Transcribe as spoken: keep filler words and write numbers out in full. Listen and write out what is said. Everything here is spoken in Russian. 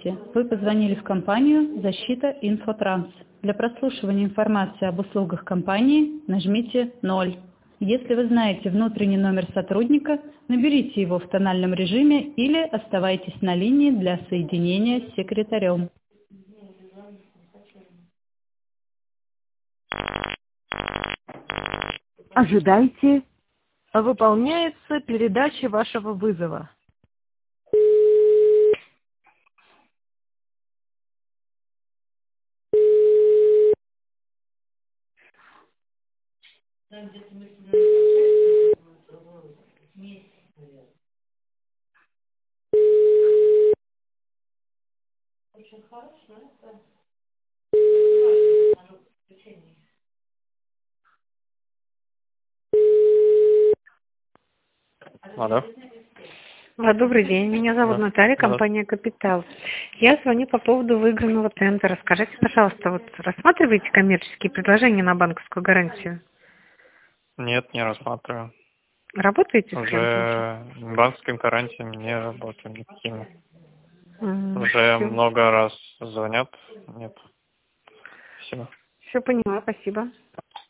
Здравствуйте. Вы позвонили в компанию «Защита Инфотранс». Для прослушивания информации об услугах компании нажмите ноль. Если вы знаете внутренний номер сотрудника, наберите его в тональном режиме или оставайтесь на линии для соединения с секретарем. Ожидайте. Выполняется передача вашего вызова. Алло. А, Добрый день, меня зовут Да. Наталья, Да. компания «Капитал». Я звоню по поводу выигранного тендера. Скажите, пожалуйста, вот рассматриваете коммерческие предложения на банковскую гарантию? Нет, не рассматриваю. Работаете с кем-то Уже банковским гарантиям не работаю никакими. уже? Уже Все, много раз звонят. Нет. Спасибо. все поняла, спасибо.